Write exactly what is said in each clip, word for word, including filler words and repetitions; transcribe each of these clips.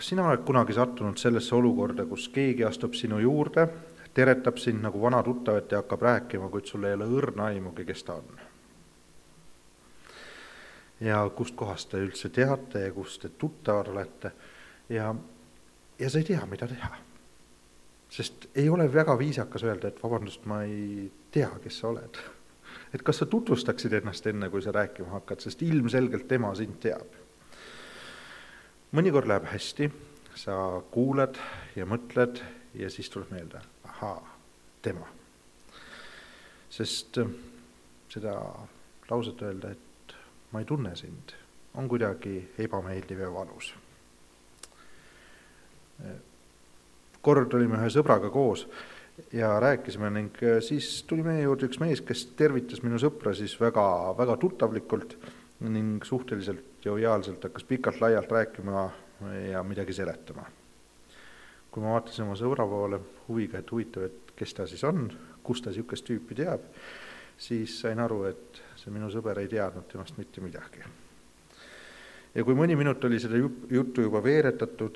kas sina oled kunagi sattunud sellesse olukorda, kus keegi astub sinu juurde, teretab sind nagu vana tuttavat ja hakkab rääkima, kuid sul ei ole õrna aimugi, kes ta on? Ja kust kohast te üldse teate ja kust te tuttavad olete ja, ja sa ei tea, mida teha. Sest ei ole väga viisakas öelda, et vabandust, ma ei tea, kes sa oled. Et kas sa tutvustaksid ennast enne, kui sa rääkima hakkad, sest ilmselgelt tema sind teab. Mõnikord läheb hästi, sa kuuled ja mõtled ja siis tuleb meelde, ahaa, tema. Sest seda lauset öelda, et ma ei tunne sind, on kuidagi ebameeldiv ja valus. Kord olime ühe sõbraga koos ja rääkisime ning siis tuli meie juurde üks mees, kes tervitas minu sõpra siis väga, väga tuttavlikult ning suhteliselt joviaalselt hakkas pikalt laialt rääkima ja midagi seletama. Kui ma vaatasin oma sõbra poole huviga, et huvitav, et kes ta siis on, kus ta niisugust tüüpi teab, siis sain aru, et see minu sõber ei teadnud temast mitte midagi. Ja kui mõni minut oli seda juttu juba veeretatud,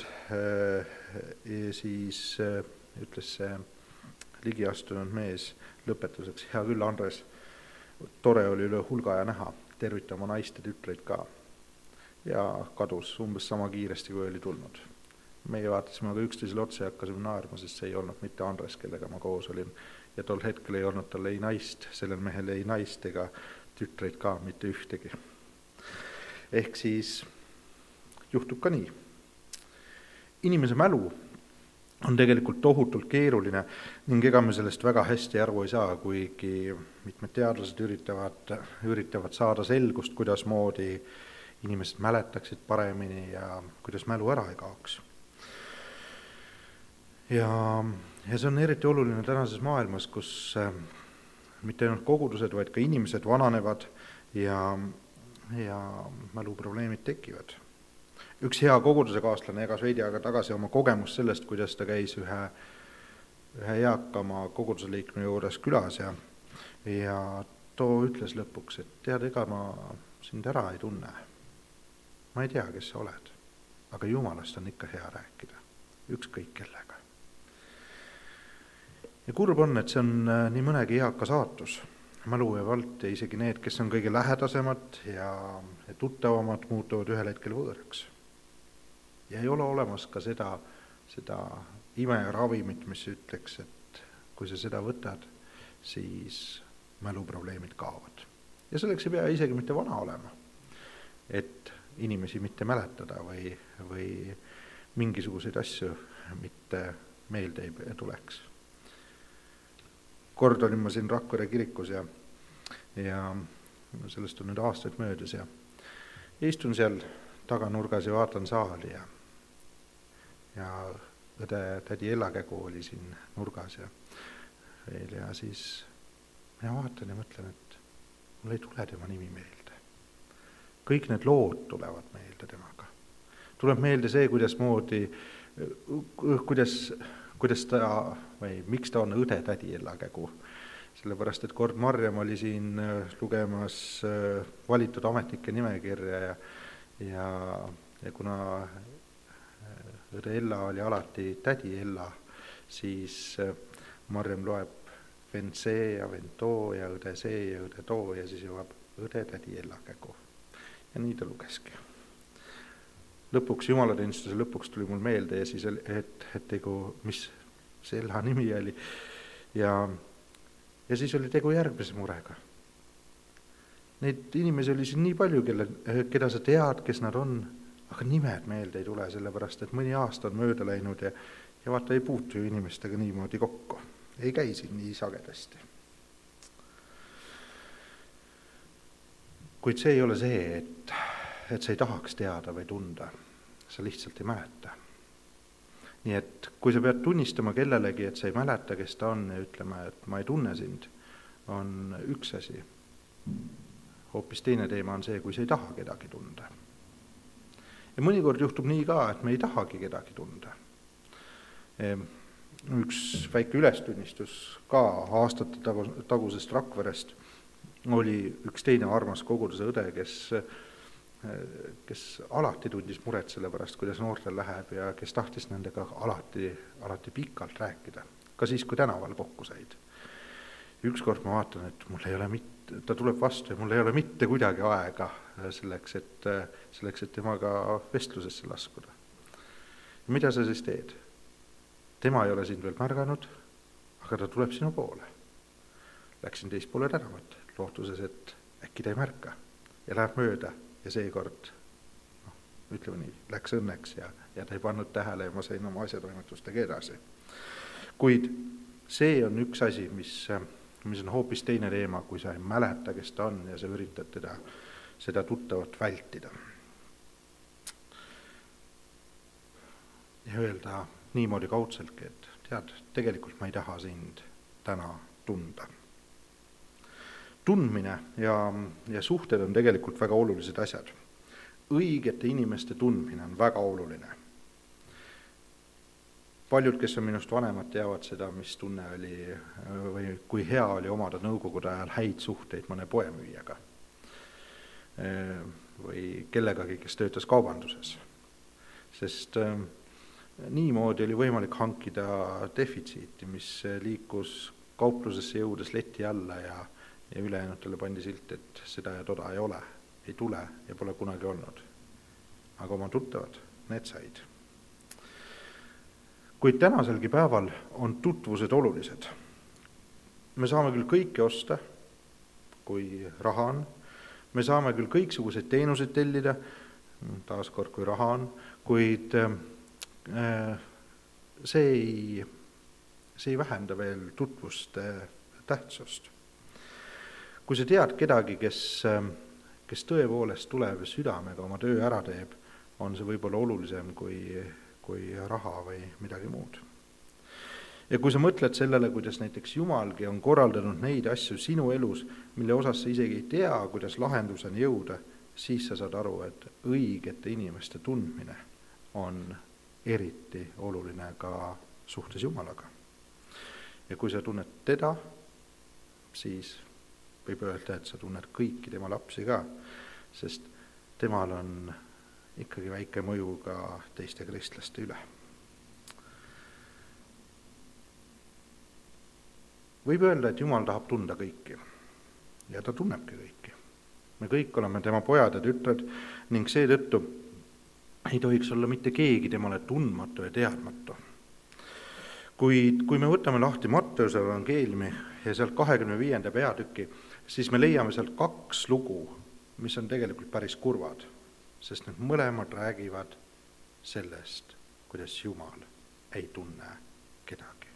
siis ütles see ligiastunud mees lõpetuseks, hea küll, Andres, tore oli üle hulga ja näha, tervita oma naiste tütreid ka. Ja kadus umbes sama kiiresti, kui oli tulnud. Meie vaatasime aga üksteisele otsa ja hakkasime naerma, sest see ei olnud mitte Andres, kellega ma koos olin. Ja tol hetkel ei olnud tal ei naist, sellel mehel ei naist ega tütreid ka mitte ühtegi. Ehk siis juhtub ka nii. Inimese mälu on tegelikult tohutult keeruline ning ega me sellest väga hästi aru ei saa, kuigi mitmed teadlased üritavad, üritavad saada selgust, kuidas moodi inimesed mäletaksid paremini ja kuidas mälu ära ei kaoks. Ja, ja see on eriti oluline tänases maailmas, kus mitte ainult kogudused, vaid ka inimesed vananevad ja ja mäluprobleemid tekivad. Üks hea koguduse kaaslane jagas veidi aega tagasi oma kogemus sellest, kuidas ta käis ühe, ühe eakama koguduse liikme juures külas ja, ja too ütles lõpuks, et tead, ega ma sind ära ei tunne. Ma ei tea, kes sa oled, aga Jumalast on ikka hea rääkida, ükskõik kellega. Ja kurb on, et see on nii mõnegi eaka saatus. Mälu ja valt ja isegi need, kes on kõige lähedasemad ja tuttavamad, muutuvad ühel hetkel võõraks. Ja ei ole olemas ka seda, seda ime ja ravimit, mis ütleks, et kui sa seda võtad, siis mäluprobleemid kaovad. Ja selleks ei pea isegi mitte vana olema, et inimesi mitte mäletada või, või mingisuguseid asju mitte meelde ei tuleks. Kord olin ma siin Rakvere kirikus ja, ja sellest on nüüd aastaid möödas ja istun seal taganurgas ja vaatan saali ja, ja õde tädi Ellakägu oli siin nurgas ja, ja siis mina vaatan ja mõtlen, et mul ei tule tema nimi meelde. Kõik need lood tulevad meelde temaga. Tuleb meelde see, kuidas moodi, kuidas kuidas ta või miks ta on õde tädi Ellakägu. Sellepärast, et kord Marjam oli siin lugemas valitud ametnike nimekirja ja, ja, ja kuna õde Ella oli alati tädi Ella, siis Marjam loeb vend see ja vend too ja õde see ja õde too ja siis jõuab õde tädi Ellakägu. Ja nii ta lugeski. Lõpuks, jumalateenistuse lõpuks tuli mul meelde ja siis, et, et tegu, mis see Ella nimi oli. Ja, ja siis oli tegu järgmise murega. Neid inimesi oli siin nii palju, kelle, keda sa tead, kes nad on, aga nimed meelde ei tule, sellepärast, et mõni aasta on mööda läinud ja, ja vaata ei puutu ju inimestega niimoodi kokku. Ei käi siin nii sagedasti. Kuid see ei ole see, et et sa ei tahaks teada või tunda, sa lihtsalt ei mäleta. Nii et kui sa pead tunnistama kellelegi, et sa ei mäleta, kes ta on ja ütlema, et ma ei tunne sind, on üks asi. Hoopis teine teema on see, kui sa ei taha kedagi tunda. Ja mõnikord juhtub nii ka, et me ei tahagi kedagi tunda. Üks väike ülestunnistus ka aastate tagusest Rakverest oli üks teine armas koguduse õde, kes kes alati tundis muret selle pärast, kuidas noortel läheb ja kes tahtis nendega alati, alati pikalt rääkida, ka siis, kui tänaval kokku said. Ükskord ma vaatan, et mul ei ole mitte, ta tuleb vastu ja mul ei ole mitte kuidagi aega selleks, et, selleks, et temaga vestlusesse laskuda. Ja mida sa siis teed? Tema ei ole sind veel märganud, aga ta tuleb sinu poole. Läksin teist poole tänavat, lootuses, et äkki ta ei märka ja läheb mööda ja seekord, noh, ütleme nii, läks õnneks ja, ja ta ei pannud tähele ja ma sain oma asjatoimetustega edasi. Kuid see on üks asi, mis, mis on hoopis teine teema, kui sa ei mäleta, kes ta on ja sa üritad teda, seda tuttavat vältida. Ja öelda niimoodi kaudseltki, et tead, tegelikult ma ei taha sind täna tunda. Tundmine ja, ja suhted on tegelikult väga olulised asjad. Õigete inimeste tundmine on väga oluline. Paljud, kes on minust vanemad, teavad seda, mis tunne oli või kui hea oli omada nõukogude ajal häid suhteid mõne poemüüjaga või kellegagi, kes töötas kaubanduses. Sest niimoodi oli võimalik hankida defitsiiti, mis liikus kauplusesse jõudes leti alla ja, ja ülejäänutele pandi silt, et seda ja toda ei ole, ei tule ja pole kunagi olnud. Aga oma tuttavad, need said. Kuid tänaselgi päeval on tutvused olulised. Me saame küll kõike osta, kui raha on. Me saame küll kõiksuguseid teenuseid tellida, taaskord kui raha on, kuid see ei, see ei vähenda veel tutvuste tähtsust. Kui sa tead kedagi, kes, kes tõepoolest tuleb südamega oma töö ära teeb, on see võib-olla olulisem kui, kui raha või midagi muud. Ja kui sa mõtled sellele, kuidas näiteks Jumalgi on korraldanud neid asju sinu elus, mille osas sa isegi ei tea, kuidas lahenduseni jõuda, siis sa saad aru, et õigete inimeste tundmine on eriti oluline ka suhtes Jumalaga. Ja kui sa tunned teda, siis võib öelda, et sa tunned kõiki tema lapsi ka, sest temal on ikkagi väike mõju ka teiste kristlaste üle. Võib öelda, et Jumal tahab tunda kõiki ja ta tunnebki kõiki. Me kõik oleme tema pojad ja tütred ning seetõttu ei tohiks olla mitte keegi temale tundmatu ja teadmatu. Kuid kui me võtame lahti Matteuse evangeeliumi ja sealt kahekümne viienda peatüki, siis me leiame sealt kaks lugu, mis on tegelikult päris kurvad, sest need mõlemad räägivad sellest, kuidas Jumal ei tunne kedagi.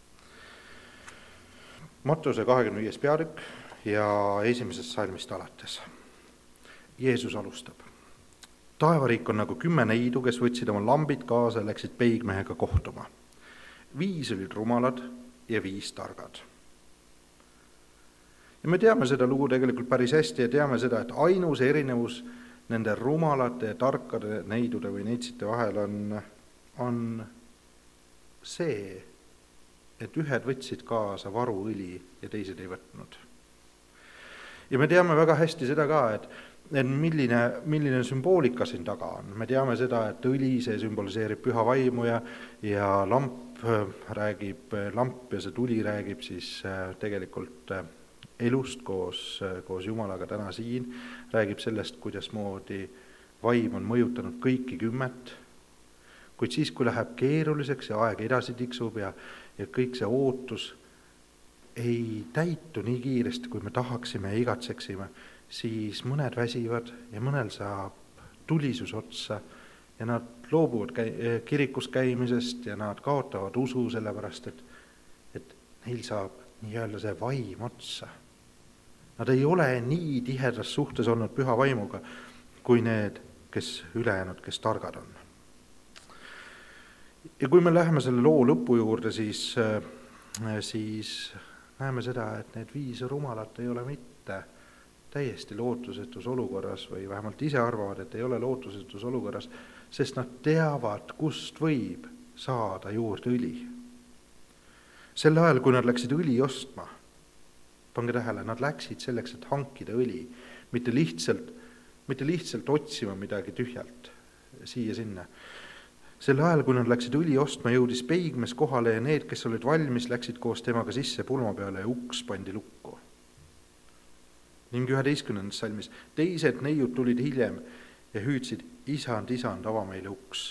Matteuse kahekümne viies peatükk ja esimesest salmist alates. Jeesus alustab. Taevariik on nagu kümme neidu, kes võtsid oma lambid kaasa ja läksid peigmehega kohtuma. Viis olid rumalad ja viis targad. Ja me teame seda lugu tegelikult päris hästi ja teame seda, et ainus erinevus nende rumalate ja tarkade neidude või neitsite vahel on, on see, et ühed võtsid kaasa varuõli ja teised ei võtnud. Ja me teame väga hästi seda ka, et et milline, milline sümboolika siin taga on. Me teame seda, et õli, see sümboliseerib püha vaimu ja, ja lamp räägib, lamp ja see tuli räägib siis tegelikult elust koos, koos Jumalaga täna siin, räägib sellest, kuidas moodi vaim on mõjutanud kõiki kümmet, kuid siis, kui läheb keeruliseks ja aeg edasi tiksub ja, ja kõik see ootus ei täitu nii kiiresti, kui me tahaksime ja igatseksime, siis mõned väsivad ja mõnel saab tulisus otsa ja nad loobuvad käi- kirikus käimisest ja nad kaotavad usu sellepärast, et, et neil saab nii-öelda see vaim otsa. Nad ei ole nii tihedas suhtes olnud püha vaimuga, kui need, kes ülejäänud, kes targad on. Ja kui me läheme selle loo lõpu juurde, siis, siis näeme seda, et need viis rumalat ei ole mitte täiesti lootusetus olukorras või vähemalt ise arvavad, et ei ole lootusetus olukorras, sest nad teavad, kust võib saada juurde õli. Sel ajal, kui nad läksid õli ostma, pange tähele, nad läksid selleks, et hankida õli, mitte lihtsalt mitte lihtsalt otsima midagi tühjalt siia-sinna. Sel ajal, kui nad läksid õli ostma, jõudis peigmees kohale ja need, kes olid valmis, läksid koos temaga sisse pulma peale ja uks pandi lukku. Ning üheteistkümnendas salmis teised neiud tulid hiljem ja hüüdsid, isand, isand, ava meile uks.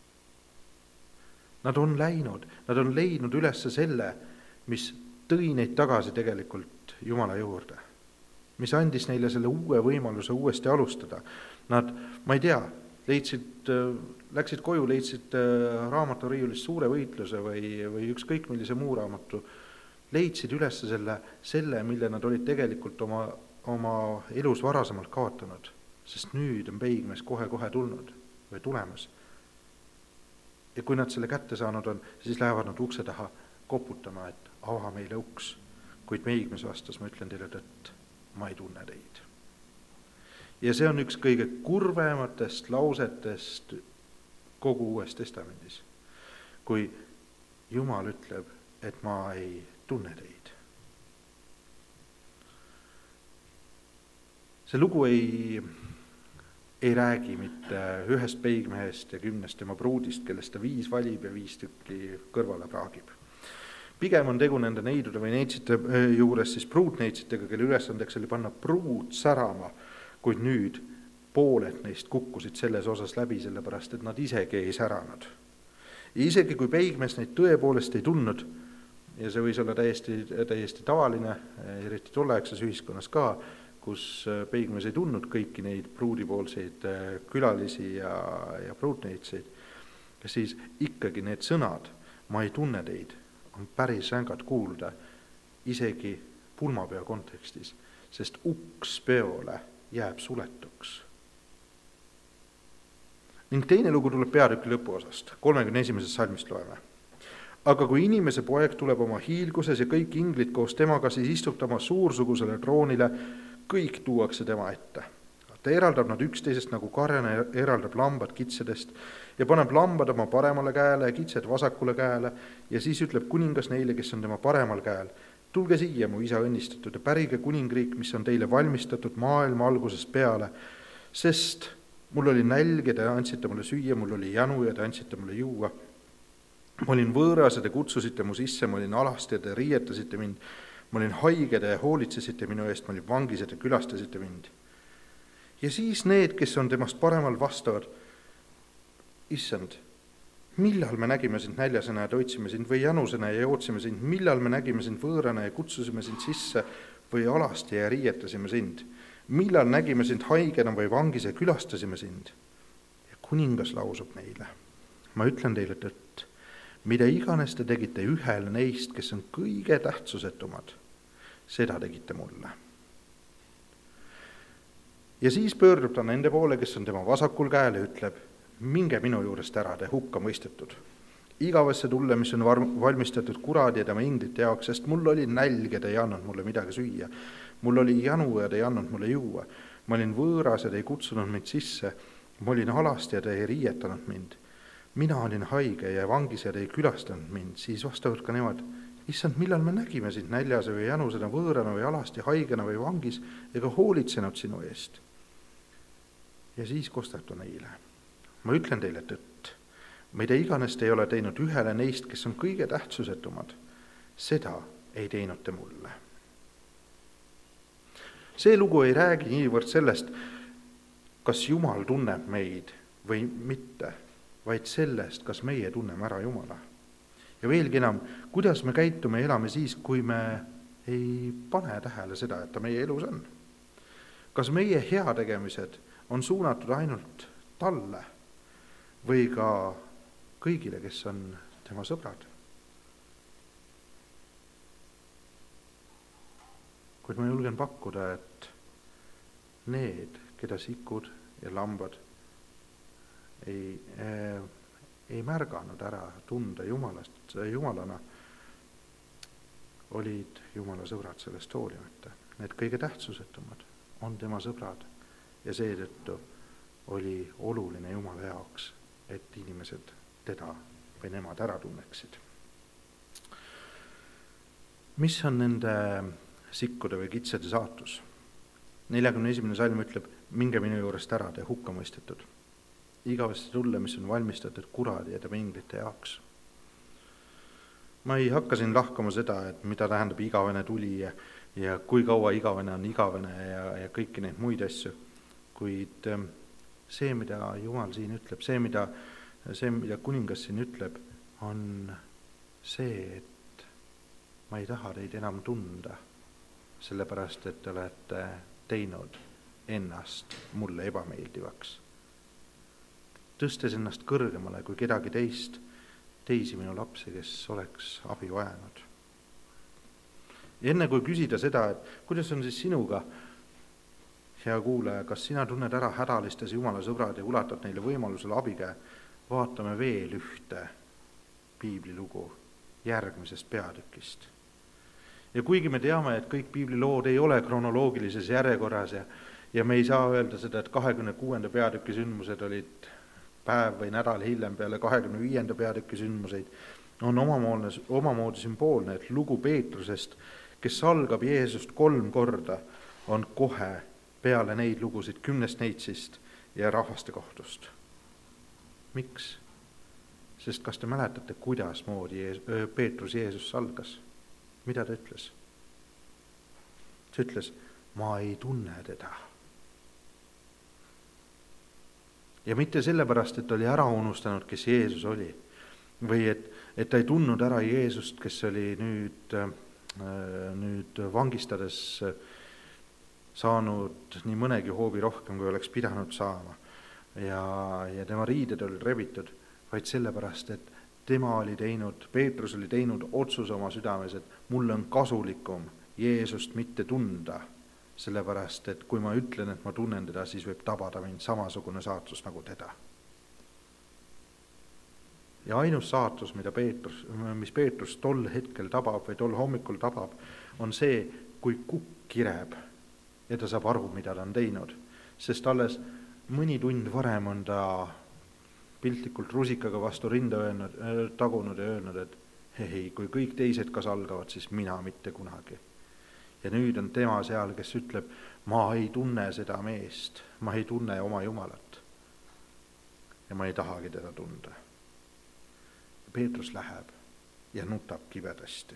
Nad on läinud, nad on leidnud üles selle, mis tõi neid tagasi tegelikult Jumala juurde, mis andis neile selle uue võimaluse uuesti alustada. Nad, ma ei tea, leidsid, läksid koju, leidsid raamaturiiulist suure võitluse või, või ükskõik millise muu raamatu, leidsid üles selle, selle, mille nad olid tegelikult oma, oma elus varasemalt kaotanud, sest nüüd on peigmees kohe-kohe tulnud või tulemas. Ja kui nad selle kätte saanud on, siis lähevad nad ukse taha koputama, et ava meile uks. Kuid peigmees vastas, ma ütlen teile tõtt, ma ei tunne teid. Ja see on üks kõige kurvematest lausetest kogu Uues Testamendis, kui Jumal ütleb, et ma ei tunne teid. See lugu ei, ei räägi mitte ühest peigmehest ja kümnest tema pruudist, kellest ta viis valib ja viis tükki kõrvale praagib. Pigem on tegu nende neidude või neitsite juures siis pruutneitsitega, kelle ülesandeks oli panna pruut särama, kuid nüüd pooled neist kukkusid selles osas läbi, sellepärast et nad isegi ei säranud. Ja isegi kui peigmees neid tõepoolest ei tundnud, ja see võis olla täiesti, täiesti tavaline, eriti tolleaegses ühiskonnas ka, kus peigmees ei tundnud kõiki neid pruudipoolseid külalisi ja, ja pruutneitseid, siis ikkagi need sõnad, ma ei tunne teid, on päris rängad kuulda isegi pulmapeo kontekstis, sest uks peole jääb suletuks. Ning teine lugu tuleb peatüki lõpuosast, kolmekümne esimesest salmist loeme. Aga kui inimese poeg tuleb oma hiilguses ja kõik inglid koos temaga, siis istub ta oma suursugusele troonile, kõik tuuakse tema ette. Ta eraldab nad üksteisest nagu karjane eraldab lambad kitsedest ja paneb lambad oma paremale käele ja kitsed vasakule käele ja siis ütleb kuningas neile, kes on tema paremal käel. Tulge siia, mu isa õnnistatud, ja pärige kuningriik, mis on teile valmistatud maailma algusest peale, sest mul oli nälg ja te andsite mulle süüa, mul oli janu ja te andsite mulle juua. Ma olin võõras ja te kutsusite mu sisse, ma olin alasti ja te riietasite mind, ma olin haige ja hoolitsesite minu eest, ma olin vangis ja te külastasite mind. Ja siis need, kes on temast paremal vastavad, issand, millal me nägime sind näljasena ja toitsime sind või janusena ja jootsime sind, millal me nägime sind võõrana ja kutsusime sind sisse või alasti ja riietasime sind, millal nägime sind haigena või vangis ja külastasime sind. Ja kuningas lausub neile, ma ütlen teile tõtt, mida iganes te tegite ühele neist, kes on kõige tähtsusetumad, seda tegite mulle. Ja siis pöördub ta nende poole, kes on tema vasakul käel ja ütleb, minge minu juurest ära, te hukka mõistetud. Igavasse tulle, mis on valmistatud kuradi ja tema inglite jaoks, sest mul oli nälg ja te ei andnud mulle midagi süüa. Mul oli janu ja te ei andnud mulle juua. Ma olin võõras ja te ei kutsunud mind sisse. Ma olin alasti ja te ei riietanud mind. Mina olin haige ja vangis ja te ei külastanud mind. Siis vastavad ka nemad, issand, millal me nägime sind näljase või janusena, võõrana või alasti, haigena või vangis ega hoolitsenud sinu eest. Ja siis kostab ta neile. Ma ütlen teile tõtt, mida iganes te ei ole teinud ühele neist, kes on kõige tähtsusetumad, seda ei teinud te mulle. See lugu ei räägi niivõrd sellest, kas Jumal tunneb meid või mitte, vaid sellest, kas meie tunneme ära Jumala. Ja veelgi enam, kuidas me käitume ja elame siis, kui me ei pane tähele seda, et ta meie elus on. Kas meie heategemised on suunatud ainult talle või ka kõigile, kes on tema sõbrad? Kuid ma julgen pakkuda, et need, keda sikud ja lambad ei, äh, ei märganud ära tunda Jumalast, Jumalana, olid Jumala sõbrad sellest hoolimata. Need kõige tähtsusetumad on tema sõbrad ja seetõttu oli oluline Jumala jaoks, et inimesed teda või nemad ära tunneksid. Mis on nende sikkude või kitsede saatus? neljakümne esimene salm ütleb, minge minu juurest ära, te hukka mõistetud. Igavesti tulle, mis on valmistatud kuradi ja tema inglite jaoks. Ma ei hakka siin lahkama seda, et mida tähendab igavene tuli ja, ja kui kaua igavene on igavene ja, ja kõiki neid muid asju. Kuid see, mida Jumal siin ütleb, see, mida, see, mida kuningas siin ütleb, on see, et ma ei taha teid enam tunda, sellepärast, et te olete teinud ennast mulle ebameeldivaks. Tõstes ennast kõrgemale kui kedagi teist, teisi minu lapsi, kes oleks abi vajanud. Enne kui küsida seda, et kuidas on siis sinuga, hea kuulaja, kas sina tunned ära hädalistes Jumala sõbrad ja ulatad neile võimalusele abikäe, vaatame veel ühte piiblilugu järgmisest peatükist. Ja kuigi me teame, et kõik piiblilood ei ole kronoloogilises järjekorras ja, ja me ei saa öelda seda, et kahekümne kuuenda peatüki sündmused olid päev või nädal hiljem peale kahekümne viienda peatüki sündmuseid, on omamoodi, omamoodi sümboolne, et lugu Peetrusest, kes algab Jeesust kolm korda, on kohe peale neid lugusid kümnest neitsist ja rahvaste kohtust. Miks? Sest kas te mäletate, kuidas moodi Peetrus Jeesus algas? Mida ta ütles? Ta ütles, ma ei tunne teda. Ja mitte sellepärast, et oli ära unustanud, kes Jeesus oli. Või et, et ta ei tundnud ära Jeesust, kes oli nüüd, nüüd vangistades saanud nii mõnegi hoobi rohkem, kui oleks pidanud saama. Ja, ja tema riided oli rebitud, vaid sellepärast, et tema oli teinud, Peetrus oli teinud otsuse oma südames, et mul on kasulikum Jeesust mitte tunda, sellepärast, et kui ma ütlen, et ma tunnen teda, siis võib tabada mind samasugune saatus nagu teda. Ja ainus saatus, mida Peetrus, mis Peetrus tol hetkel tabab või tol hommikul tabab, on see, kui kukk kireb ja ta saab aru, mida ta on teinud. Sest alles mõni tund varem on ta piltlikult rusikaga vastu rinda öelnud, tagunud ja öelnud, et hei, kui kõik teised ka salgavad, siis mina mitte kunagi. Ja nüüd on tema seal, kes ütleb, ma ei tunne seda meest, ma ei tunne oma Jumalat. Ja ma ei tahagi teda tunda. Peetrus läheb ja nutab kibedasti.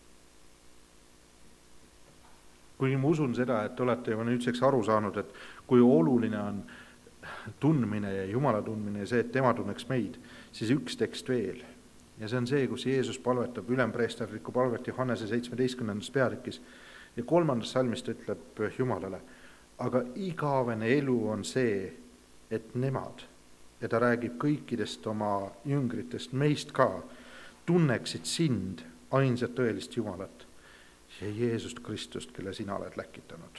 Kuigi ma usun seda, et olete juba nüüdseks aru saanud, et kui oluline on tundmine ja Jumala tundmine ja see, et tema tunneks meid, siis üks tekst veel. Ja see on see, kus Jeesus palvetab ülempreesterlikku palvet Johannese seitsmeteistkümnendas peatükis ja kolmandas salmist ütleb Jumalale, aga igavene elu on see, et nemad, ja ta räägib kõikidest oma jüngritest, meist ka, tunneksid sind, ainsat tõelist Jumalat ja Jeesust Kristust, kelle sina oled läkitanud.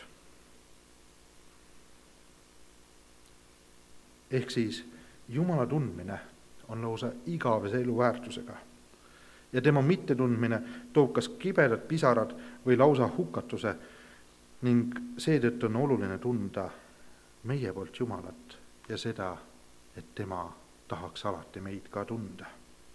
Ehk siis Jumala tundmine on lausa igavese elu väärtusega. Ja tema mittetundmine toob kas kibedad pisarad või lausa hukatuse ning seetõttu on oluline tunda meie poolt Jumalat ja seda, et tema tahaks alati meid ka tunda.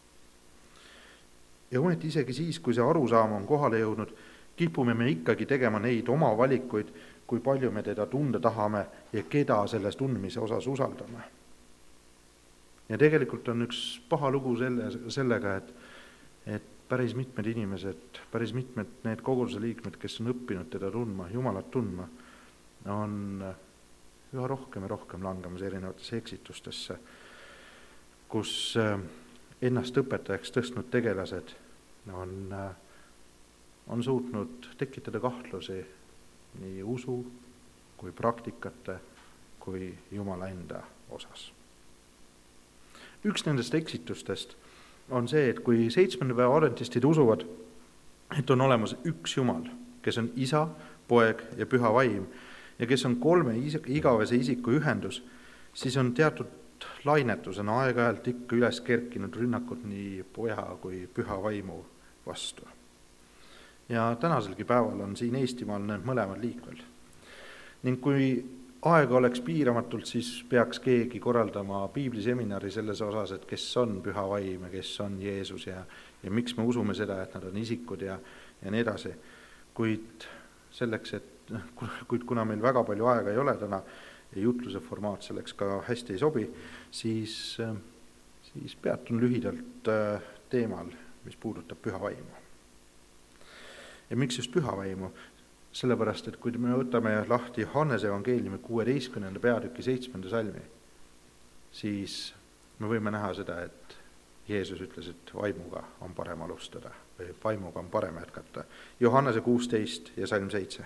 Ja ometi isegi siis, kui see arusaam on kohale jõudnud, kipume me ikkagi tegema neid oma valikuid, kui palju me teda tunda tahame ja keda selles tundmise osas usaldame. Ja tegelikult on üks paha lugu selle, sellega, et, et päris mitmed inimesed, päris mitmed need koguduse liikmed, kes on õppinud teda tundma, Jumalat tundma, on üha rohkem ja rohkem langemas erinevatesse eksitustesse, kus ennast õpetajaks tõstnud tegelased on, on suutnud tekitada kahtlusi nii usu kui praktikate kui Jumala enda osas. Üks nendest eksitustest on see, et kui seitsmenda päeva adventistid usuvad, et on olemas üks Jumal, kes on isa, poeg ja püha vaim ja kes on kolme igavese isiku ühendus, siis on teatud lainetusena aeg-ajalt ikka üles kerkinud rünnakud nii poja kui püha vaimu vastu. Ja tänaselgi päeval on siin Eestimaal need mõlemad liikvel. Ning kui aega oleks piiramatult, siis peaks keegi korraldama piibliseminari selles osas, et kes on püha vaim ja kes on Jeesus ja, ja miks me usume seda, et nad on isikud ja, ja nii edasi. Kuid selleks, et kuid kuna meil väga palju aega ei ole täna ja jutluse formaat selleks ka hästi ei sobi, siis, siis peatun lühidalt teemal, mis puudutab püha vaimu. Ja miks just püha vaimu? Sellepärast, et kui me võtame lahti Johannese evangeeliumi kuueteistkümnenda peatüki seitsmenda salmi, siis me võime näha seda, et Jeesus ütles, et vaimuga on parem alustada või vaimuga on parem jätkata. Johannese kuusteist ja salm seitse.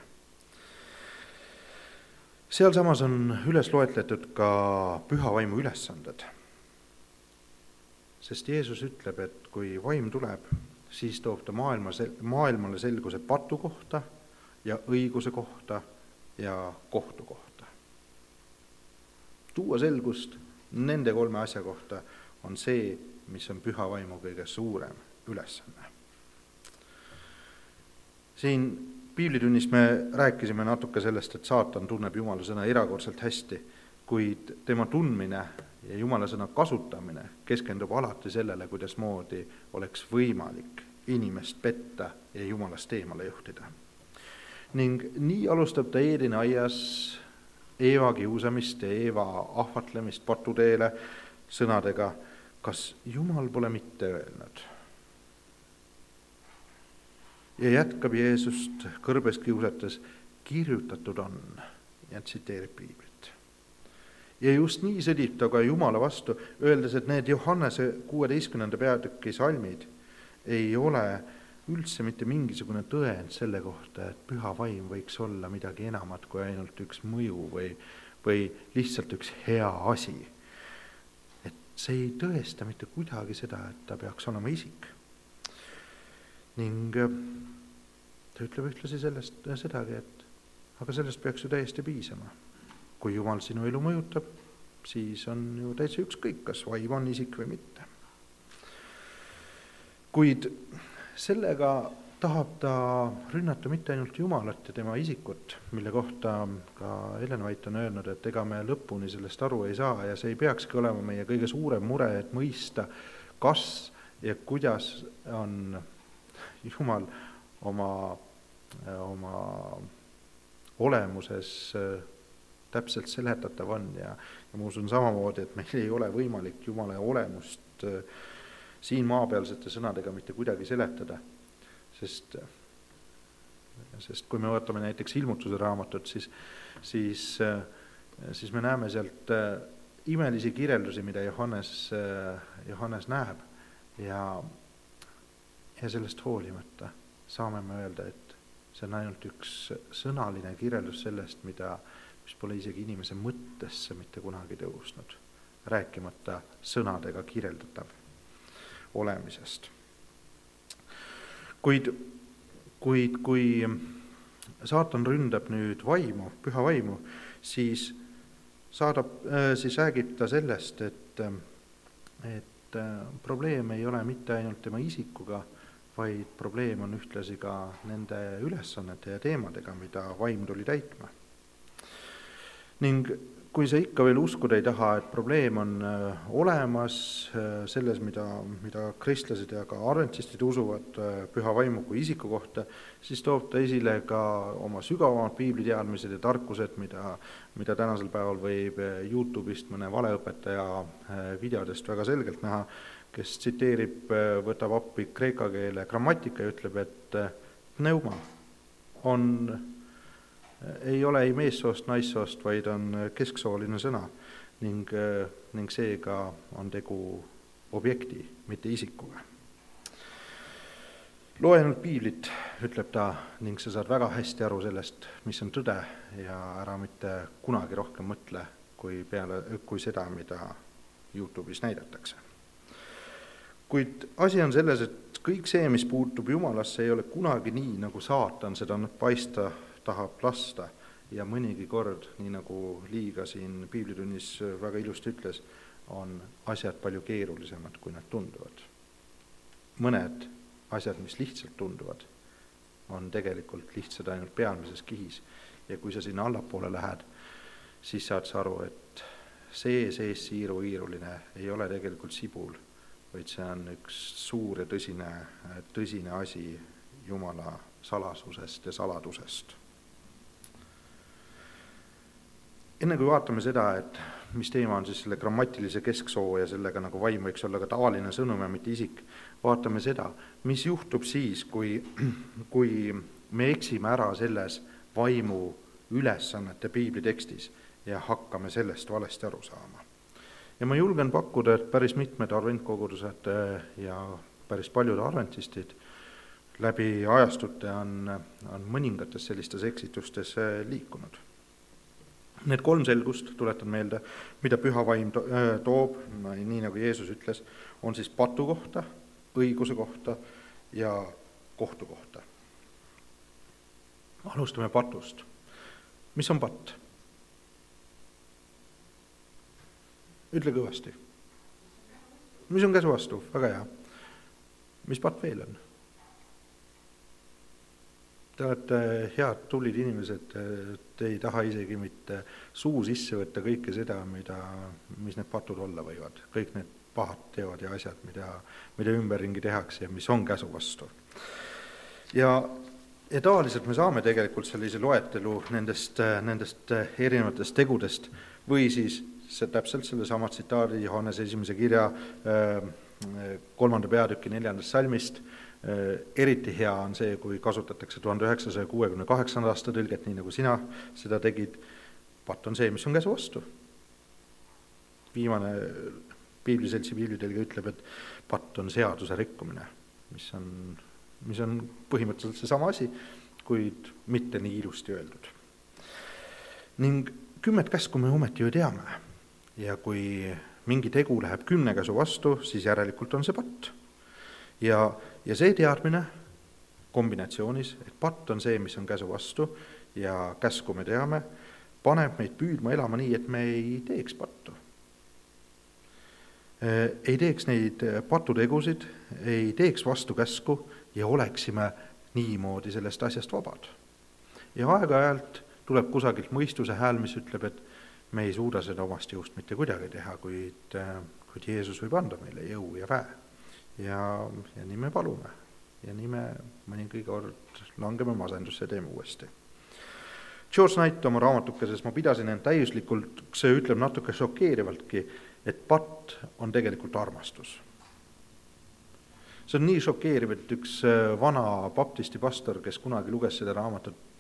Seal samas on üles loetletud ka püha vaimu ülesanded. Sest Jeesus ütleb, et kui vaim tuleb, siis toob ta maailma, maailmale selguse patu kohta ja õiguse kohta ja kohtu kohta. Tuua selgust nende kolme asja kohta on see, mis on püha vaimu kõige suurem ülesanne. Siin piiblitunnis me rääkisime natuke sellest, et saatan tunneb Jumala sõna erakordselt hästi, kuid tema tundmine ja Jumala sõna kasutamine keskendub alati sellele, kuidas moodi oleks võimalik inimest petta ja Jumalast eemale juhtida. Ning nii alustab ta Eedeni aias Eeva kiusamist ja Eeva ahvatlemist patuteele sõnadega, kas Jumal pole mitte öelnud. Ja jätkab Jeesust kõrbes kiusates, kirjutatud on, ja tsiteerib piiblit. Ja just nii sõdib ta ka Jumala vastu, öeldes, et need Johannese kuueteistkümnenda peatüki salmid ei ole üldse mitte mingisugune tõend selle kohta, et püha vaim võiks olla midagi enamat kui ainult üks mõju või, või lihtsalt üks hea asi. Et see ei tõesta mitte kuidagi seda, et ta peaks olema isik. Ning ta ütleb ühtlasi sellest, sedagi, et aga sellest peaks ju täiesti piisama. Kui Jumal sinu elu mõjutab, siis on ju täitsa ükskõik, kas vaim on isik või mitte. Kuid sellega tahab ta rünnata mitte ainult Jumalat ja tema isikut, mille kohta ka Ellen White on öelnud, et ega me lõpuni sellest aru ei saa ja see ei peakski olema meie kõige suurem mure, et mõista, kas ja kuidas on Jumal oma, oma olemuses täpselt seletatav on ja, ja ma usun samamoodi, et meil ei ole võimalik Jumala olemust siin maapealsete sõnadega mitte kuidagi seletada, sest, sest kui me võtame näiteks ilmutuse raamatut, siis, siis, siis me näeme sealt imelisi kirjeldusi, mida Johannes, Johannes näeb ja, ja sellest hoolimata saame me öelda, et see on ainult üks sõnaline kirjeldus sellest, mida, mis pole isegi inimese mõttesse mitte kunagi tõusnud, rääkimata sõnadega kirjeldatav olemisest. Kuid, kuid kui saatan ründab nüüd vaimu, püha vaimu, siis, saadab, siis räägib ta sellest, et, et probleem ei ole mitte ainult tema isikuga, vaid probleem on ühtlasi ka nende ülesannete ja teemadega, mida vaim tuli täitma. Ning kui sa ikka veel uskuda ei taha, et probleem on olemas selles, mida, mida kristlased ja ka adventistid usuvad püha vaimu kui isiku kohta, siis toob ta esile ka oma sügavamad piibliteadmised ja tarkused, mida, mida tänasel päeval võib YouTube'ist mõne valeõpetaja videodest väga selgelt näha, kes tsiteerib, võtab appi kreeka keele grammatika ja ütleb, et pneuma on ei ole ei meessoost, naissoost, vaid on kesksooline sõna ning, ning seega on tegu objekti, mitte isikuga. Loe ainult piiblit, ütleb ta, ning sa saad väga hästi aru sellest, mis on tõde ja ära mitte kunagi rohkem mõtle kui, peale, kui seda, mida YouTube'is näidatakse. Kuid asi on selles, et kõik see, mis puutub Jumalasse, ei ole kunagi nii, nagu saatan seda paista tahab lasta ja mõnigi kord, nii nagu Liiga siin piiblitunnis väga ilusti ütles, on asjad palju keerulisemad, kui nad tunduvad. Mõned asjad, mis lihtsalt tunduvad, on tegelikult lihtsalt ainult pealmises kihis ja kui sa sinna allapoole lähed, siis saad sa aru, et see sees siiru iiruline ei ole tegelikult sibul, vaid see on üks suur ja tõsine, tõsine asi Jumala salasusest ja saladusest. enne kui vaatame seda, et mis teema on siis selle grammatilise kesksoo ja sellega nagu vaim võiks olla ka tavaline sõnum ja mitte isik, vaatame seda, mis juhtub siis, kui, kui me eksime ära selles vaimu ülesannete piibli tekstis ja hakkame sellest valesti aru saama. Ja ma julgen pakkuda, et päris mitmed adventkogudused ja päris paljud adventistid läbi ajastute on, on mõningates sellistes eksitustes liikunud. Need kolm selgust, tuletan meelde, mida püha vaim toob, nii nagu Jeesus ütles, on siis patu kohta, õiguse kohta ja kohtu kohta. Alustame patust. Mis on patt? Ütle kõvasti. Mis on käsu vastu? Väga hea. Mis patt veel on? Te olete head, tublid inimesed, te ei taha isegi mitte suu sisse võtta kõike seda, mida, mis need patud olla võivad. Kõik need pahad teod ja asjad, mida, mida ümberringi tehakse ja mis on käsu vastu. Ja, ja tavaliselt me saame tegelikult sellise loetelu nendest, nendest erinevatest tegudest või siis see täpselt selle sama tsitaadi Johannese esimese kirja kolmanda peatüki neljandast salmist. Eriti hea on see, kui kasutatakse tuhande üheksasaja kuuekümne kaheksanda aasta tõlget, nii nagu sina seda tegid. Patt on see, mis on käsu vastu. Viimane piibliseltsi piiblitõlge ütleb, et patt on seaduse rikkumine, mis on, mis on põhimõtteliselt see sama asi, kuid mitte nii ilusti öeldud. Ning kümmet käsku me ometi ju teame. Ja kui mingi tegu läheb kümne käsu vastu, siis järelikult on see patt. Ja, ja see teadmine kombinatsioonis, et patt on see, mis on käsu vastu ja käsku me teame, paneb meid püüdma elama nii, et me ei teeks pattu. Ei teeks neid patutegusid, ei teeks vastu käsku ja oleksime niimoodi sellest asjast vabad. Ja aeg-ajalt tuleb kusagilt mõistuse hääl, mis ütleb, et me ei suuda seda omast jõust mitte kuidagi teha, kuid, kuid Jeesus võib anda meile jõu ja väe. Ja, ja nii me palume ja nii me mõningi kord langeme masendusse ja teeme uuesti. George Knight oma raamatukeses, ma pidasin end täiuslikult, see ütleb natuke šokeerivaltki, et patt on tegelikult armastus. See on nii šokeeriv, et üks vana baptisti pastor, kes kunagi luges seda raamatut,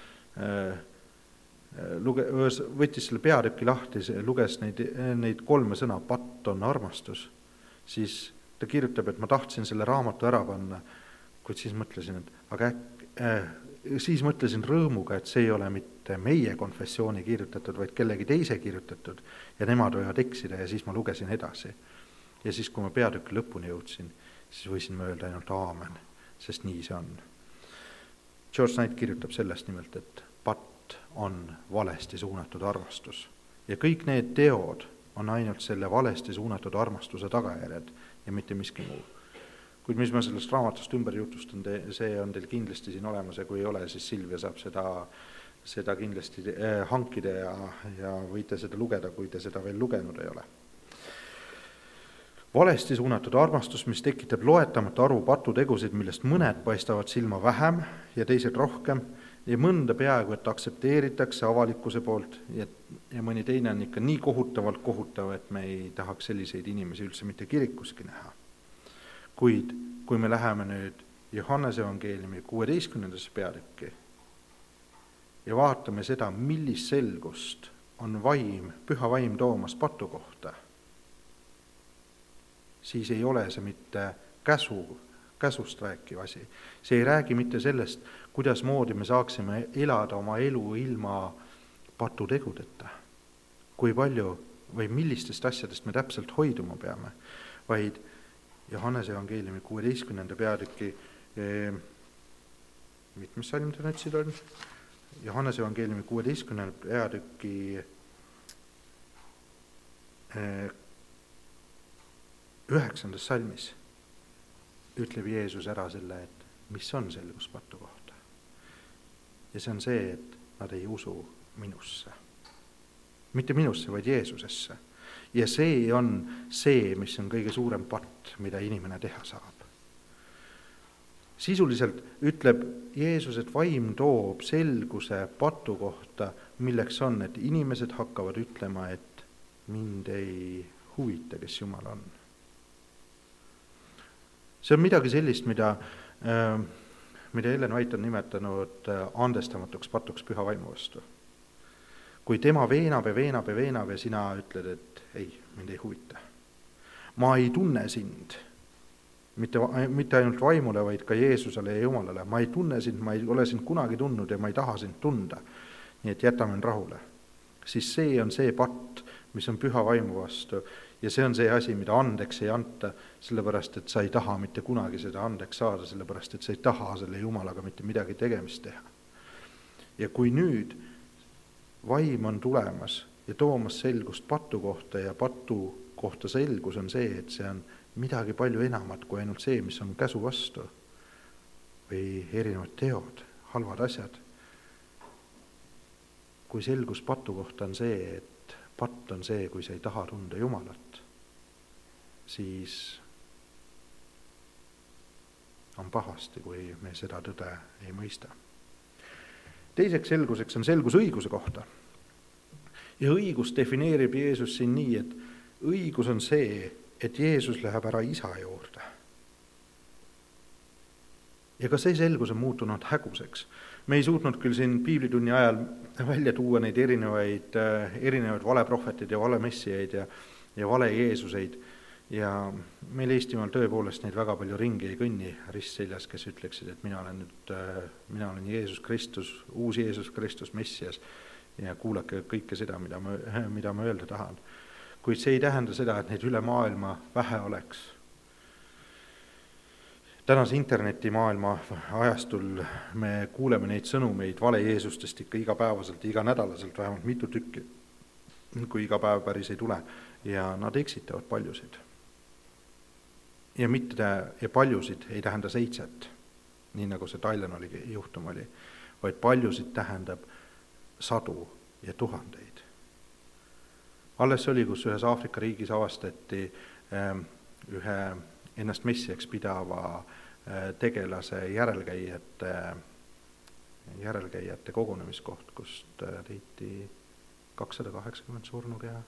luge, võttis selle peatüki lahti, luges neid, neid kolme sõna, patt on armastus, siis ta kirjutab, et ma tahtsin selle raamatu ära panna, kuid siis mõtlesin, et aga äk, äh, siis mõtlesin rõõmuga, et see ei ole mitte meie konfessiooni kirjutatud, vaid kellegi teise kirjutatud ja nemad võivad eksida ja siis ma lugesin edasi. Ja siis, kui ma peatüki lõpuni jõudsin, siis võisin ma öelda ainult aamen, sest nii see on. George Knight kirjutab sellest nimelt, et patt on valesti suunatud armastus ja kõik need teod on ainult selle valesti suunatud armastuse tagajärjed ja mitte miski muu. Kuid mis ma sellest raamatust ümber jutustan, see on teil kindlasti siin olemas ja kui ei ole, siis Silvia saab seda, seda kindlasti eh, hankida ja, ja võite seda lugeda, kui te seda veel lugenud ei ole. Valesti suunatud armastus, mis tekitab loetamata arvu patutegusid, millest mõned paistavad silma vähem ja teised rohkem ja mõnda peaaegu, et aksepteeritakse avalikkuse poolt ja, ja mõni teine on ikka nii kohutavalt kohutav, et me ei tahaks selliseid inimesi üldse mitte kirikuski näha. Kuid kui me läheme nüüd Johannese evangeeliumi kuueteistkümnendasse peatükki ja vaatame seda, millist selgust on vaim, püha vaim toomas patu kohta, siis ei ole see mitte käsu, käsust rääkiv asi. See ei räägi mitte sellest, kuidas moodi me saaksime elada oma elu ilma patutegudeta. Kui palju või millistest asjadest me täpselt hoiduma peame, vaid Johannese evangeeliumi kuueteistkümnenda peatüki, eh, mitmes salm ta näitsid on? Johannese evangeeliumi kuueteistkümnenda peatüki eh, üheksandas salmis ütleb Jeesus ära selle, et mis on selgus patu kohta. Ja see on see, et nad ei usu minusse. Mitte minusse, vaid Jeesusesse. Ja see on see, mis on kõige suurem patt, mida inimene teha saab. Sisuliselt ütleb Jeesus, et vaim toob selguse patu kohta, milleks on, et inimesed hakkavad ütlema, et mind ei huvita, kes Jumal on. See on midagi sellist, mida, mida Ellen White on nimetanud andestamatuks patuks püha vaimu vastu. Kui tema veenab ja veenab ja veenab ja sina ütled, et ei, mind ei huvita. Ma ei tunne sind, mitte, mitte ainult vaimule, vaid ka Jeesusele ja Jumalale. Ma ei tunne sind, ma ei ole sind kunagi tundnud ja ma ei taha sind tunda. Nii et jätame rahule. Siis see on see patt, mis on püha vaimu vastu. Ja see on see asi, mida andeks ei anta, sellepärast, et sa ei taha mitte kunagi seda andeks saada, sellepärast, et sa ei taha selle Jumalaga mitte midagi tegemist teha. Ja kui nüüd vaim on tulemas ja toomas selgust patu kohta ja patu kohta selgus on see, et see on midagi palju enamat kui ainult see, mis on käsu vastu või erinevad teod, halvad asjad. Kui selgus patu kohta on see, et patt on see, kui sa ei taha tunda Jumalat, siis on pahasti, kui me seda tõde ei mõista. Teiseks selguseks on selgus õiguse kohta. Ja õigus defineerib Jeesus siin nii, et õigus on see, et Jeesus läheb ära isa juurde. Ja ka see selgus on muutunud häguseks. Me ei suutnud küll siin piiblitunni ajal välja tuua neid erinevaid, erinevaid valeprohvetid ja valemessiaid ja, ja vale Jeesuseid. Ja meil Eestimaal tõepoolest neid väga palju ringi ei kõnni ristseljas, kes ütleksid, et mina olen nüüd, mina olen Jeesus Kristus, uus Jeesus Kristus, Messias ja kuulake kõike seda, mida ma, mida ma öelda tahan. Kuid see ei tähenda seda, et neid üle maailma vähe oleks. Tänase internetimaailma ajastul me kuuleme neid sõnumeid vale Jeesustest ikka igapäevaselt, iga nädalaselt vähemalt mitu tükki, kui iga päev päris ei tule. Ja nad eksitavad paljusid. Ja mitte ja paljusid ei tähenda seitset, nii nagu see Tylenoli juhtum oli, vaid paljusid tähendab sadu ja tuhandeid. Alles oli, kus ühes Aafrika riigis avastati ühe ennast messiaks pidava tegelase järelkäijate, järelkäijate kogunemiskoht, kust leiti kakssada kaheksakümmend surnukeha.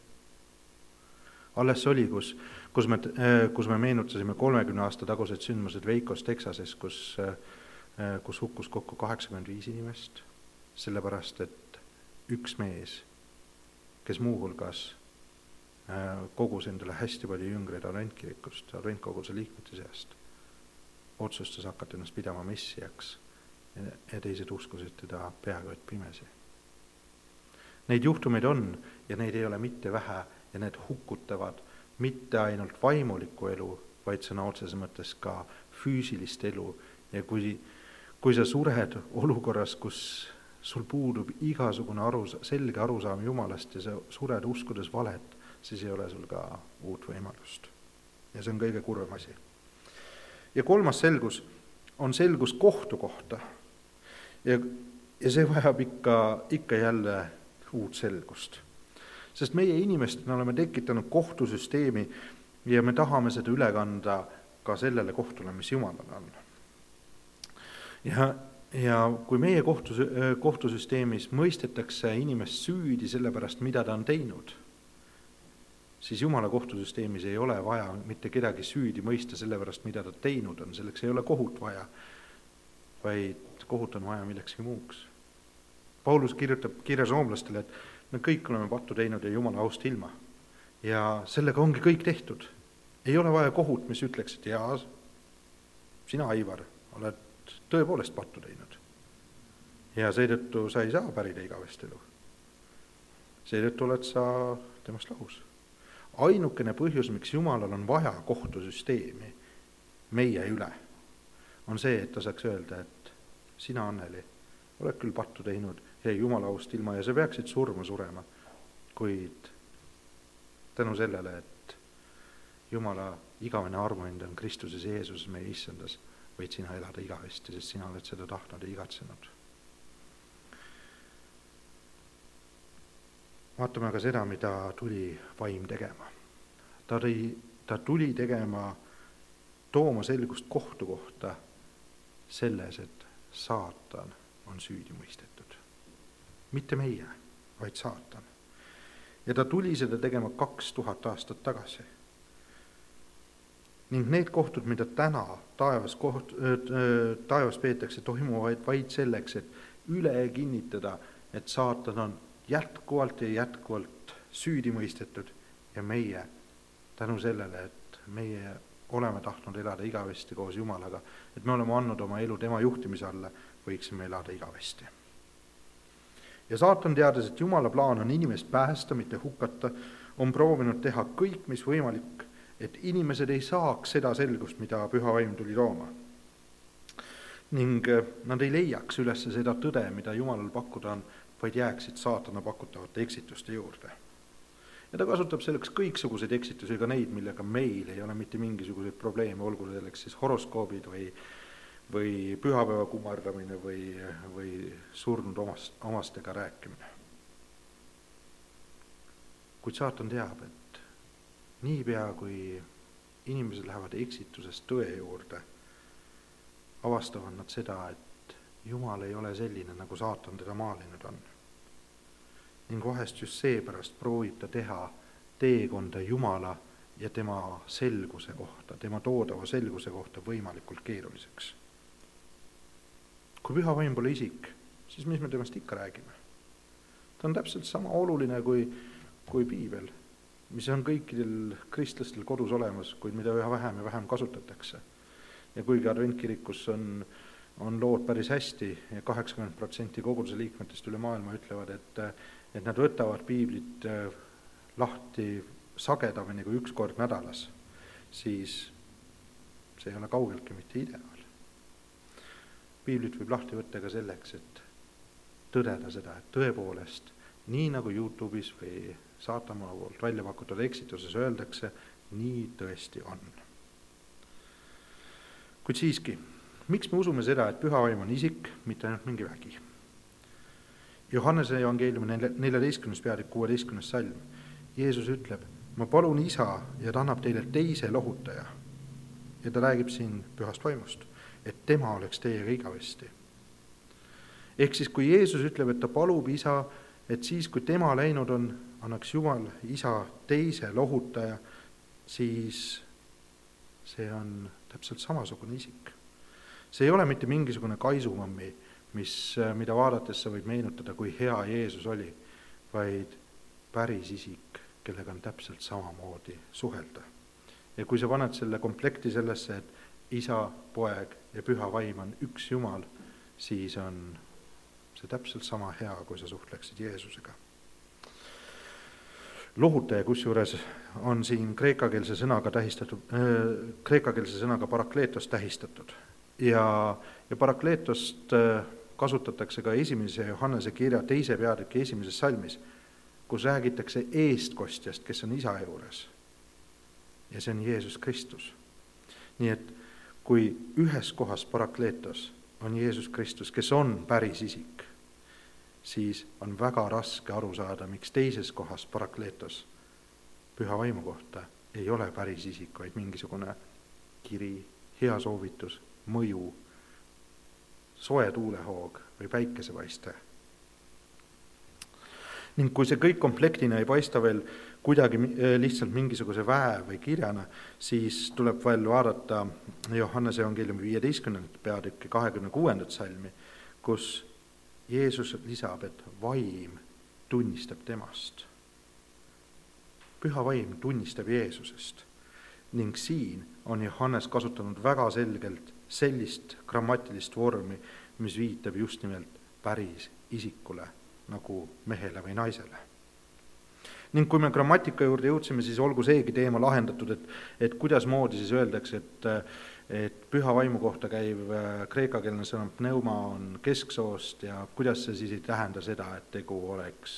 Alles oli, kus, kus, me, kus me meenutasime kolmekümne aasta tagused sündmused Veikos, Texases, kus, kus hukkus kokku kaheksakümmend viis inimest, sellepärast, et üks mees, kes muuhulgas kogus endale hästi palju jüngreid Adventkirikust, Adventkoguse liikmete seast, otsustas hakata ennast pidama messiaks ja teised uskusid teda peaaegu et pimesi. Neid juhtumeid on ja neid ei ole mitte vähe ja need hukkutavad mitte ainult vaimulikku elu, vaid sõna otseses mõttes ka füüsilist elu. Ja kui, kui sa sured olukorras, kus sul puudub igasugune aru, selge arusaam Jumalast ja sa sured uskudes valet, siis ei ole sul ka uut võimalust. Ja see on kõige kurvem asi. Ja kolmas selgus on selgus kohtu kohta. Ja, ja see vajab ikka, ikka jälle uut selgust. Sest meie inimestena oleme tekitanud kohtusüsteemi ja me tahame seda üle kanda ka sellele kohtule, mis Jumalale on. Ja, ja kui meie kohtus, kohtusüsteemis mõistetakse inimest süüdi sellepärast, mida ta on teinud, siis Jumala kohtusüsteemis ei ole vaja mitte kedagi süüdi mõista sellepärast, mida ta teinud on. Selleks ei ole kohut vaja, vaid kohut on vaja millekski muuks. Paulus kirjutab kirjas roomlastele, et me kõik oleme pattu teinud ja Jumala aust ilma. Ja sellega ongi kõik tehtud. Ei ole vaja kohut, mis ütleks, et jaa, sina, Aivar, oled tõepoolest pattu teinud. Ja seetõttu sa ei saa pärida igavest elu. Seetõttu oled sa temast lahus. Ainukene põhjus, miks Jumalal on vaja kohtusüsteemi meie üle, on see, et ta saaks öelda, et sina, Anneli, oled küll pattu teinud ja Jumala aust ilma ja sa peaksid surma surema, kuid tänu sellele, et Jumala igavene armuinde on Kristuses Jeesuses meie issandas, võid sina elada igavesti, sest sina oled seda tahtnud ja igatsenud. Vaatame aga seda, mida tuli vaim tegema. Ta, tõi, ta tuli tegema, tooma selgust kohtu kohta selles, et saatan on süüdi mõistetud. Mitte meie, vaid saatan. Ja ta tuli seda tegema kaks tuhat aastat tagasi. Ning need kohtud, mida täna taevas, koht, taevas peetakse, toimuvad vaid selleks, et üle kinnitada, et saatan on jätkuvalt ja jätkuvalt süüdi mõistetud ja meie tänu sellele, et meie oleme tahtnud elada igavesti koos Jumalaga, et me oleme andnud oma elu tema juhtimise alla, võiksime elada igavesti. Ja saatan teades, et Jumala plaan on inimest päästa, mitte hukata, on proovinud teha kõik, mis võimalik, et inimesed ei saaks seda selgust, mida Püha Vaim tuli looma. Ning nad ei leiaks üles seda tõde, mida Jumalal pakkuda on, vaid jääksid saatana pakutavate eksituste juurde. Ja ta kasutab selleks kõiksuguseid eksitusi, ka neid, millega meil ei ole mitte mingisuguseid probleeme, olgu selleks siis horoskoobid või, või pühapäeva kummardamine või, või surnud omast, omastega rääkimine. Kuid saatan teab, et niipea kui inimesed lähevad eksitusest tõe juurde, avastavad nad seda, et Jumal ei ole selline, nagu saatan teda maalinud on. Ning vahest just seepärast proovib ta teha teekonda Jumala ja tema selguse kohta, tema toodava selguse kohta võimalikult keeruliseks. Kui Püha Vaim pole isik, siis mis me temast ikka räägime? Ta on täpselt sama oluline kui, kui piibel, mis on kõikidel kristlastel kodus olemas, kuid mida üha vähem ja vähem kasutatakse. Ja kuigi adventkirikus on, on lood päris hästi ja kaheksakümmend protsenti koguduse liikmetest üle maailma ütlevad, et, et nad võtavad piiblit lahti sagedamini kui üks kord nädalas, siis see ei ole kaugeltki mitte ideaal. Piiblit võib lahti võtta ka selleks, et tõdeda seda, et tõepoolest, nii nagu YouTube'is või saatamaa poolt välja pakutud eksituses öeldakse, nii tõesti on. Kuid siiski, miks me usume seda, et Püha Vaim on isik, mitte ainult mingi vägi? Johannese evangeeliumi neljateistkümnes peatükk kuueteistkümnes salm. Jeesus ütleb, ma palun isa ja ta annab teile teise lohutaja. Ja ta räägib siin Pühast Vaimust, et tema oleks teiega igavesti. Ehk siis, kui Jeesus ütleb, et ta palub isa, et siis, kui tema läinud on, annaks Jumal isa teise lohutaja, siis see on täpselt samasugune isik. See ei ole mitte mingisugune kaisumammi, mis, mida vaadates sa võid meenutada, kui hea Jeesus oli, vaid päris isik, kellega on täpselt samamoodi suhelda. Ja kui sa paned selle komplekti sellesse, et isa, poeg ja Püha Vaim on üks Jumal, siis on see täpselt sama hea, kui sa suhtleksid Jeesusega. Lohutaja kusjuures on siin kreekakeelse sõnaga tähistatud, äh, kreekakeelse sõnaga parakleetos tähistatud. Ja, ja parakleetost kasutatakse ka esimese Johannese kirja teise peatüki esimeses salmis, kus räägitakse eestkostjast, kes on isa juures. Ja see on Jeesus Kristus. Nii et kui ühes kohas parakleetos on Jeesus Kristus, kes on päris isik, siis on väga raske aru saada, miks teises kohas parakleetos Püha Vaimu kohta ei ole päris isik, vaid mingisugune kiri, hea soovitus, mõju, soe tuulehoog või päikesepaiste. Ning kui see kõik komplektina ei paista veel kuidagi lihtsalt mingisuguse väe või kirjana, siis tuleb veel vaadata Johannese evangeeliumi viieteistkümnendat peatükki kahekümne kuuendat salmi, kus Jeesus lisab, et vaim tunnistab temast. Püha Vaim tunnistab Jeesusest ning siin on Johannes kasutanud väga selgelt sellist grammatilist vormi, mis viitab just nimelt päris isikule, nagu mehele või naisele. Ning kui me grammatika juurde jõudsime, siis olgu seegi teema lahendatud, et, et kuidas moodi siis öeldakse, et, et Püha Vaimu kohta käiv kreekakeelne sõna pneuma on kesksoost ja kuidas see siis ei tähenda seda, et tegu oleks,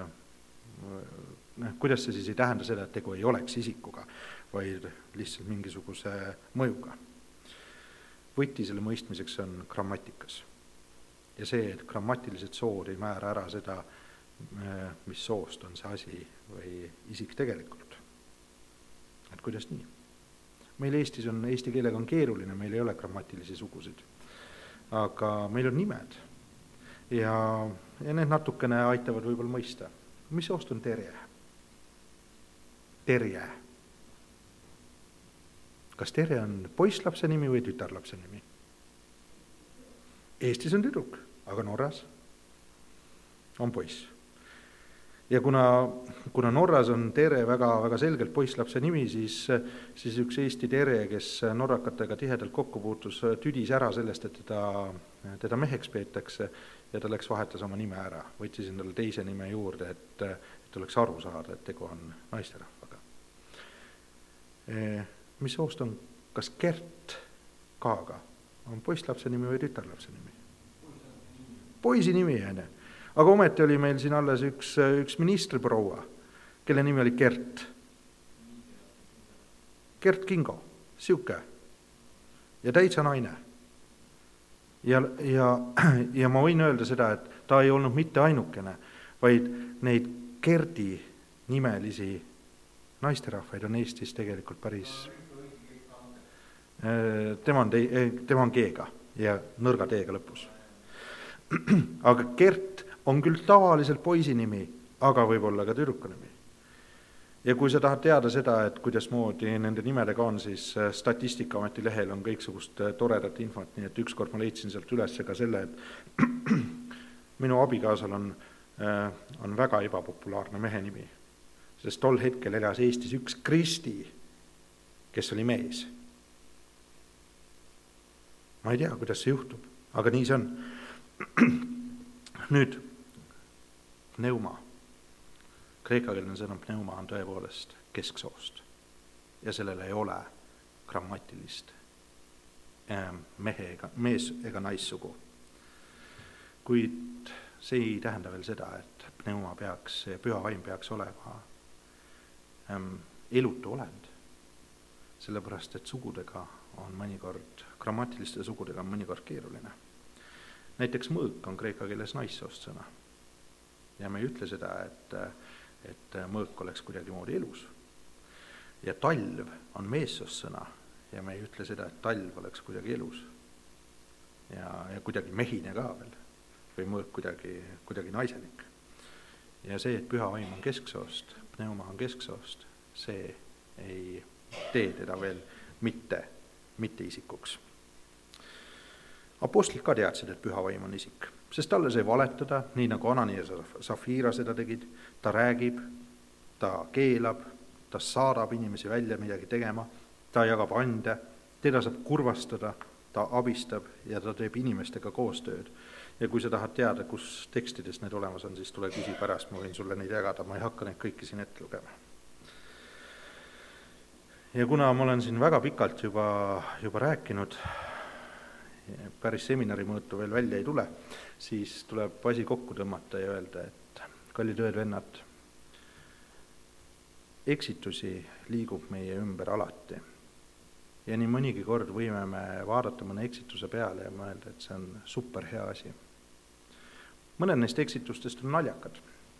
kuidas see siis ei tähenda seda, et tegu ei oleks isikuga, vaid lihtsalt mingisuguse mõjuga. Võti selle mõistmiseks on grammatikas. Ja see, et grammatilised sood ei määra ära seda, mis soost on see asi või isik tegelikult. Et kuidas nii? Meil Eestis on, eesti keelega on keeruline, meil ei ole grammatilisi sugusid. aga meil on nimed ja, ja need natukene aitavad võib-olla mõista. Mis soost on Terje? Terje. Kas Terje on poisslapse nimi või tütarlapse nimi? Eestis on tüdruk, aga Norras on poiss. Ja kuna, kuna Norras on Terje väga, väga selgelt poisslapse nimi, siis, siis üks Eesti Terje, kes norrakatega tihedalt kokku puutus, tüdis ära sellest, et teda, teda meheks peetakse ja ta läks vahetas oma nime ära. Võttis endale teise nime juurde, et, et oleks aru saada, et tegu on naisterahvaga. E, mis soost on, kas Gert Kaaga on poisslapse nimi või tütarlapse nimi? Poisi nimi, enne. Aga ometi oli meil siin alles üks, üks ministriproua, kelle nimi oli Gert. Gert Kingo, siuke. Ja täitsa naine. Ja, ja, ja ma võin öelda seda, et ta ei olnud mitte ainukene, vaid neid Gerdi nimelisi naisterahvaid on Eestis tegelikult päris... Tema on, te, tema on G-ga ja nõrga T-ga lõpus. Aga Gert on küll tavaliselt poisi nimi, aga võib olla ka tüdruku nimi. Ja kui sa tahad teada seda, et kuidas moodi nende nimedega on, siis Statistikaameti lehel on kõiksugust toredat infot, nii et ükskord ma leidsin sealt üles ka selle, et minu abikaasal on, on väga ebapopulaarne mehe nimi, sest tol hetkel elas Eestis üks Kristi, kes oli mees. Ma ei tea, kuidas see juhtub, aga nii see on. Nüüd, pneuma. Kreekakeelne sõna pneuma on tõepoolest kesksoost ja sellel ei ole grammatilist mehe ega, mees ega naissugu. Kuid see ei tähenda veel seda, et pneuma peaks, püha vaim peaks olema ähm, elutu olend, sellepärast et sugudega on mõnikord, grammatiliste sugudega on mõnikord keeruline. Näiteks mõõk on kreeka keeles naissoost sõna ja me ei ütle seda, et et mõõk oleks kuidagi moodi elus. Ja talv on meessoost sõna ja me ei ütle seda, et talv oleks kuidagi elus. Ja, ja kuidagi mehine ka veel või mõõk kuidagi, kuidagi naiselik. Ja see, et püha vaim on kesksoost, pneuma on kesksoost, see ei tee teda veel mitte, mitte isikuks. Apostlid ka teadsid, et püha vaim on isik, sest talle sai valetada, nii nagu Anani ja Safira seda tegid. Ta räägib, ta keelab, ta saadab inimesi välja midagi tegema, ta jagab ande, teda saab kurvastada, ta abistab ja ta teeb inimestega koostööd. Ja kui sa tahad teada, kus tekstides need olemas on, siis tule küsi pärast, ma võin sulle neid jagada, ma ei hakka neid kõiki siin ette lugema. Ja kuna ma olen siin väga pikalt juba, juba rääkinud, päris seminari mõõtu veel välja ei tule, siis tuleb asi kokku tõmmata ja öelda, et kallid ööd vennad, eksitusi liigub meie ümber alati. Ja nii mõnigi kord võime me vaadata mõne eksituse peale ja mõelda, et see on super hea asi. Mõned neist eksitustest on naljakad.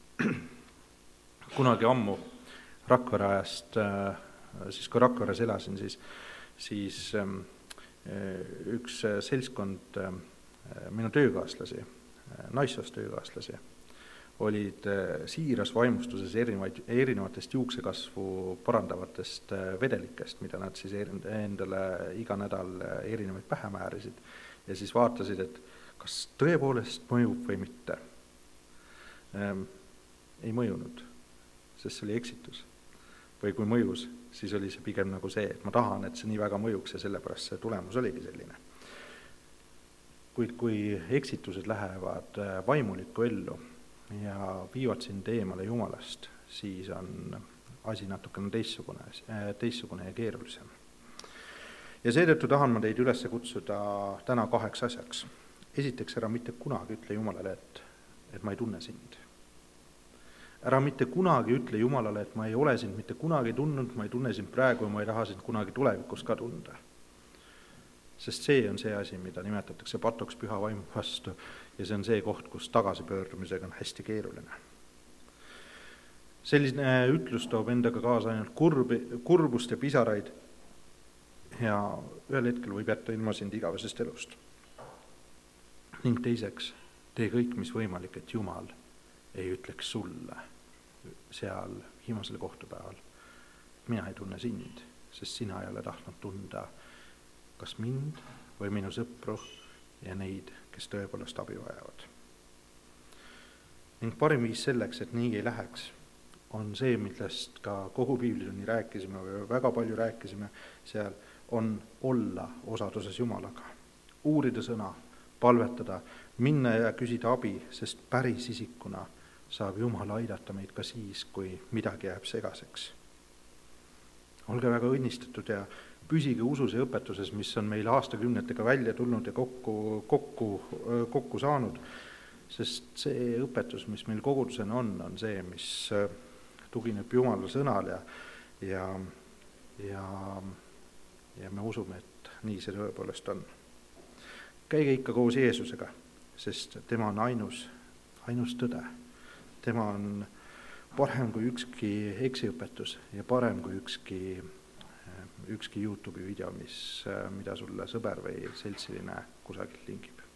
Kunagi ammu Rakvere ajast, siis kui Rakveres elasin, siis, siis üks seltskond minu töökaaslasi, naissoost töökaaslasi, olid siiras vaimustuses erinevaid, erinevatest juuksekasvu parandavatest vedelikest, mida nad siis endale iga nädal erinevaid pähe määrisid ja siis vaatasid, et kas tõepoolest mõjub või mitte. Ähm, ei mõjunud, sest see oli eksitus. Või kui mõjus, siis oli see pigem nagu see, et ma tahan, et see nii väga mõjuks ja sellepärast see tulemus oligi selline. Kuid kui eksitused lähevad vaimulikku ellu ja viivad sind eemale Jumalast, siis on asi natukene teistsugune, teistsugune ja keerulisem. Ja seetõttu tahan ma teid üles kutsuda täna kaheks asjaks. Esiteks, ära mitte kunagi ütle Jumalale, et, et ma ei tunne sind. Ära mitte kunagi ütle Jumalale, et ma ei ole sind mitte kunagi tundnud, ma ei tunne sind praegu ja ma ei taha sind kunagi tulevikus ka tunda. Sest see on see asi, mida nimetatakse patoks püha vaimu vastu ja see on see koht, kus tagasipöördumisega on hästi keeruline. Selline ütlus toob endaga kaasa ainult kurbi, kurbust ja pisaraid ja ühel hetkel võib jätta ilma sind igavesest elust. ning teiseks, tee kõik, mis võimalik, et Jumal ei ütleks sulle seal viimasel kohtupäeval, mina ei tunne sind, sest sina ei ole tahtnud tunda kas mind või minu sõpru ja neid, kes tõepoolest abi vajavad. Ning parim viis selleks, et nii ei läheks, on see, millest ka kogu piiblitunni rääkisime või väga palju rääkisime seal, on olla osaduses Jumalaga. Uurida sõna, palvetada, minna ja küsida abi, sest päris isikuna saab Jumal aidata meid ka siis, kui midagi jääb segaseks. Olge väga õnnistatud ja püsige usus ja õpetuses, mis on meil aastakümnetega välja tulnud ja kokku, kokku, kokku saanud, sest see õpetus, mis meil kogudusena on, on see, mis tugineb Jumala sõnal ja, ja, ja, ja me usume, et nii see tõepoolest on. Käige ikka koos Jeesusega, sest tema on ainus, ainus tõde. Tema on parem kui ükski eksiõpetus ja parem kui ükski, ükski YouTube'i video, mis, mida sulle sõber või seltsiline kusagil lingib.